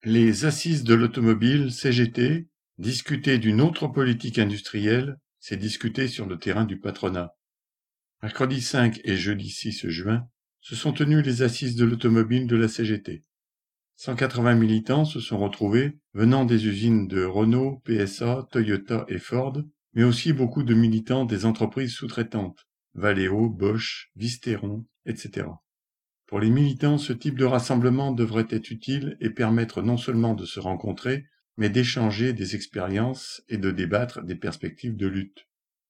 Les Assises de l'automobile (CGT), discuter d'une autre politique industrielle, c'est discuter sur le terrain du patronat. Mercredi 5 et jeudi 6 juin se sont tenues les Assises de l'automobile de la CGT. 180 militants se sont retrouvés venant des usines de Renault, PSA, Toyota et Ford, mais aussi beaucoup de militants des entreprises sous-traitantes, Valeo, Bosch, Visteron, etc. Pour les militants, ce type de rassemblement devrait être utile et permettre non seulement de se rencontrer, mais d'échanger des expériences et de débattre des perspectives de lutte.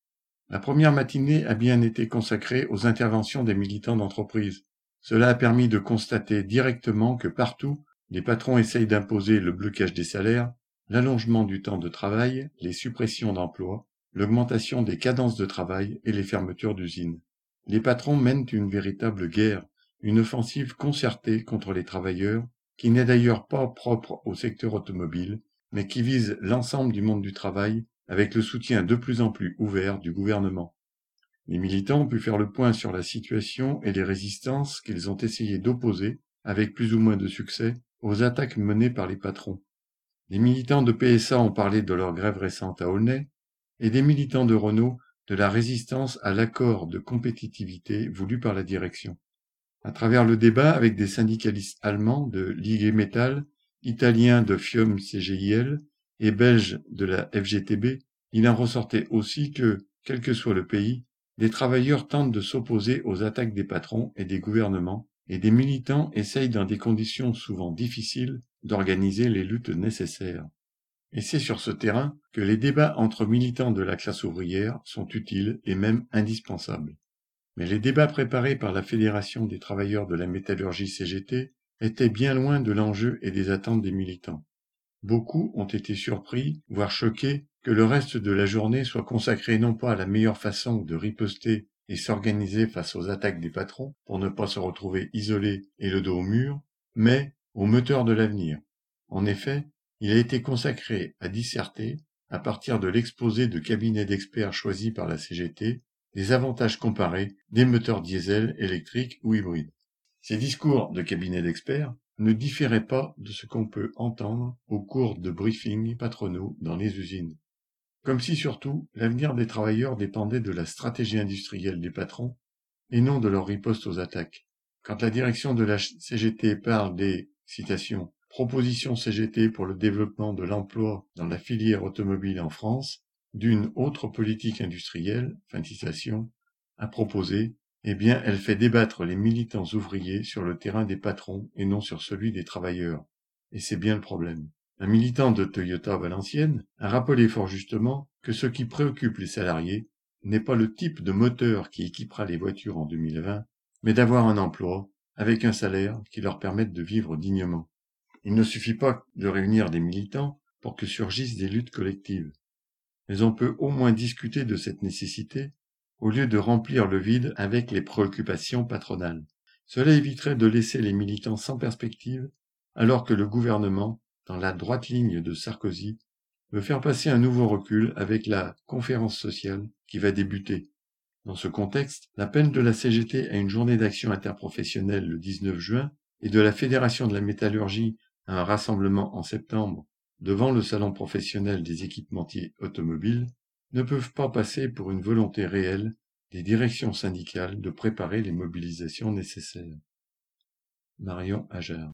La première matinée a bien été consacrée aux interventions des militants d'entreprise. Cela a permis de constater directement que partout, les patrons essayent d'imposer le blocage des salaires, l'allongement du temps de travail, les suppressions d'emplois, l'augmentation des cadences de travail et les fermetures d'usines. Les patrons mènent une véritable guerre, une offensive concertée contre les travailleurs, qui n'est d'ailleurs pas propre au secteur automobile, mais qui vise l'ensemble du monde du travail, avec le soutien de plus en plus ouvert du gouvernement. Les militants ont pu faire le point sur la situation et les résistances qu'ils ont essayé d'opposer, avec plus ou moins de succès, aux attaques menées par les patrons. Les militants de PSA ont parlé de leur grève récente à Aulnay, et des militants de Renault de la résistance à l'accord de compétitivité voulu par la direction. À travers le débat avec des syndicalistes allemands de l'IG Metall, italiens de FIOM CGIL et belges de la FGTB, il en ressortait aussi que, quel que soit le pays, des travailleurs tentent de s'opposer aux attaques des patrons et des gouvernements, et des militants essayent dans des conditions souvent difficiles d'organiser les luttes nécessaires. Et c'est sur ce terrain que les débats entre militants de la classe ouvrière sont utiles et même indispensables. Mais les débats préparés par la Fédération des travailleurs de la métallurgie CGT étaient bien loin de l'enjeu et des attentes des militants. Beaucoup ont été surpris, voire choqués, que le reste de la journée soit consacré non pas à la meilleure façon de riposter et s'organiser face aux attaques des patrons pour ne pas se retrouver isolés et le dos au mur, mais au moteur de l'avenir. En effet, il a été consacré à disserter, à partir de l'exposé de cabinets d'experts choisis par la CGT, les avantages comparés des moteurs diesel, électriques ou hybrides. Ces discours de cabinets d'experts ne différaient pas de ce qu'on peut entendre au cours de briefings patronaux dans les usines. Comme si surtout l'avenir des travailleurs dépendait de la stratégie industrielle des patrons et non de leur riposte aux attaques. Quand la direction de la CGT parle des, citations, propositions CGT pour le développement de l'emploi dans la filière automobile en France, d'une autre politique industrielle, fin de citation, à proposer, eh bien, elle fait débattre les militants ouvriers sur le terrain des patrons et non sur celui des travailleurs. Et c'est bien le problème. Un militant de Toyota Valenciennes a rappelé fort justement que ce qui préoccupe les salariés n'est pas le type de moteur qui équipera les voitures en 2020, mais d'avoir un emploi avec un salaire qui leur permette de vivre dignement. Il ne suffit pas de réunir des militants pour que surgissent des luttes collectives. Mais on peut au moins discuter de cette nécessité au lieu de remplir le vide avec les préoccupations patronales. Cela éviterait de laisser les militants sans perspective, alors que le gouvernement, dans la droite ligne de Sarkozy, veut faire passer un nouveau recul avec la conférence sociale qui va débuter. Dans ce contexte, l'appel de la CGT à une journée d'action interprofessionnelle le 19 juin et de la Fédération de la métallurgie à un rassemblement en septembre devant le salon professionnel des équipementiers automobiles ne peuvent pas passer pour une volonté réelle des directions syndicales de préparer les mobilisations nécessaires. Marion Ajar.